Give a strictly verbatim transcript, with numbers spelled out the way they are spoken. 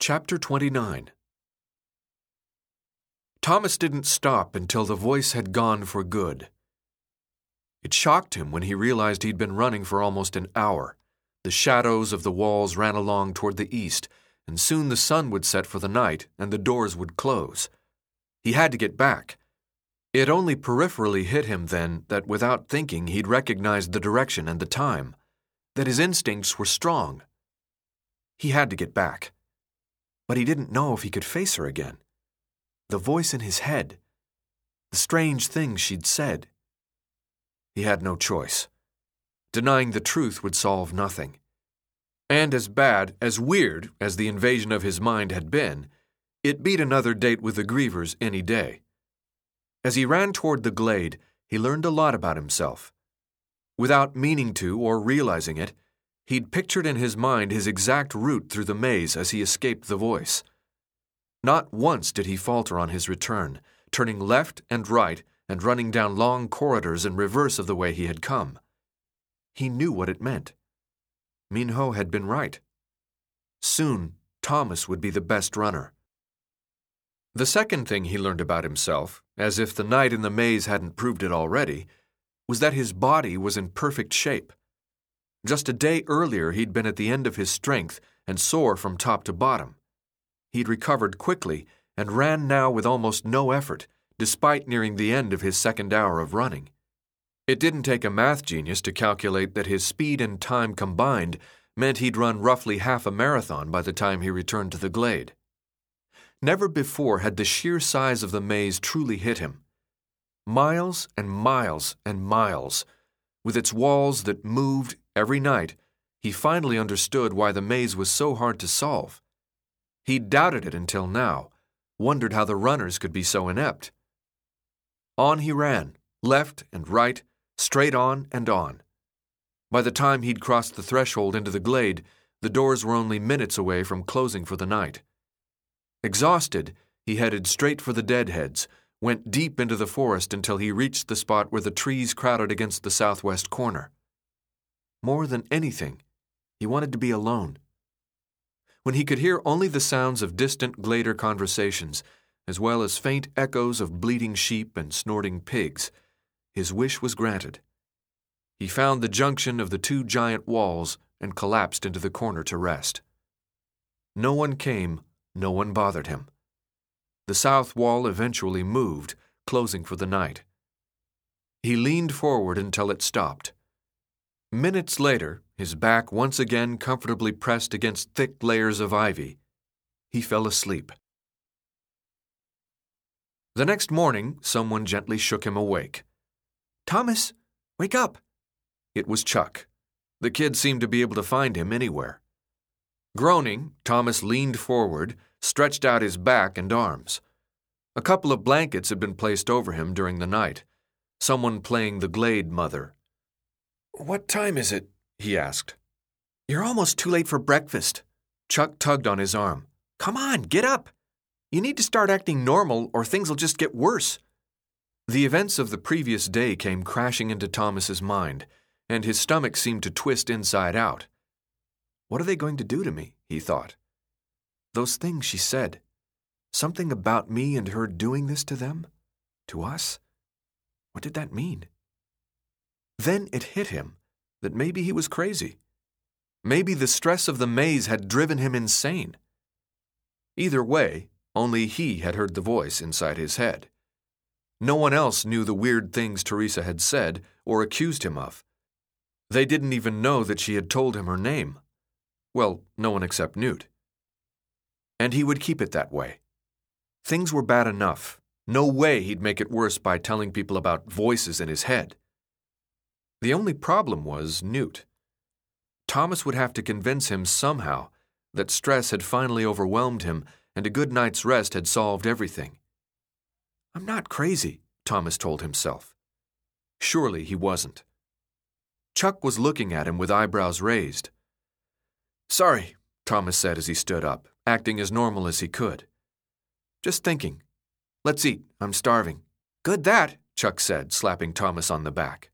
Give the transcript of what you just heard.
Chapter twenty-nine. Thomas didn't stop until the voice had gone for good. It shocked him when he realized he'd been running for almost an hour. The shadows of the walls ran along toward the east, and soon the sun would set for the night and the doors would close. He had to get back. It only peripherally hit him then that without thinking he'd recognized the direction and the time, that his instincts were strong. He had to get back. But he didn't know if he could face her again. The voice in his head, the strange things she'd said. He had no choice. Denying the truth would solve nothing. And as bad, as weird as the invasion of his mind had been, it beat another date with the Grievers any day. As he ran toward the glade, he learned a lot about himself. Without meaning to or realizing it, he'd pictured in his mind his exact route through the maze as he escaped the voice. Not once did he falter on his return, turning left and right and running down long corridors in reverse of the way he had come. He knew what it meant. Minho had been right. Soon, Thomas would be the best runner. The second thing he learned about himself, as if the night in the maze hadn't proved it already, was that his body was in perfect shape. Just a day earlier, he'd been at the end of his strength and sore from top to bottom. He'd recovered quickly and ran now with almost no effort, despite nearing the end of his second hour of running. It didn't take a math genius to calculate that his speed and time combined meant he'd run roughly half a marathon by the time he returned to the glade. Never before had the sheer size of the maze truly hit him. Miles and miles and miles, with its walls that moved every night, he finally understood why the maze was so hard to solve. He'd doubted it until now, wondered how the runners could be so inept. On he ran, left and right, straight on and on. By the time he'd crossed the threshold into the glade, the doors were only minutes away from closing for the night. Exhausted, he headed straight for the deadheads, went deep into the forest until he reached the spot where the trees crowded against the southwest corner. More than anything, he wanted to be alone. When he could hear only the sounds of distant glader conversations, as well as faint echoes of bleating sheep and snorting pigs, his wish was granted. He found the junction of the two giant walls and collapsed into the corner to rest. No one came, no one bothered him. The south wall eventually moved, closing for the night. He leaned forward until it stopped. Minutes later, his back once again comfortably pressed against thick layers of ivy, he fell asleep. The next morning, someone gently shook him awake. "Thomas, wake up!" It was Chuck. The kid seemed to be able to find him anywhere. Groaning, Thomas leaned forward, stretched out his back and arms. A couple of blankets had been placed over him during the night, someone playing the Glade Mother. "What time is it?" he asked. "You're almost too late for breakfast." Chuck tugged on his arm. "Come on, get up! You need to start acting normal or things will just get worse." The events of the previous day came crashing into Thomas's mind, and his stomach seemed to twist inside out. What are they going to do to me? He thought. Those things she said. Something about me and her doing this to them? To us? What did that mean? Then it hit him that maybe he was crazy. Maybe the stress of the maze had driven him insane. Either way, only he had heard the voice inside his head. No one else knew the weird things Teresa had said or accused him of. They didn't even know that she had told him her name. Well, no one except Newt. And he would keep it that way. Things were bad enough. No way he'd make it worse by telling people about voices in his head. The only problem was Newt. Thomas would have to convince him somehow that stress had finally overwhelmed him and a good night's rest had solved everything. I'm not crazy, Thomas told himself. Surely he wasn't. Chuck was looking at him with eyebrows raised. Sorry, Thomas said as he stood up, acting as normal as he could. Just thinking. Let's eat. I'm starving. Good that, Chuck said, slapping Thomas on the back.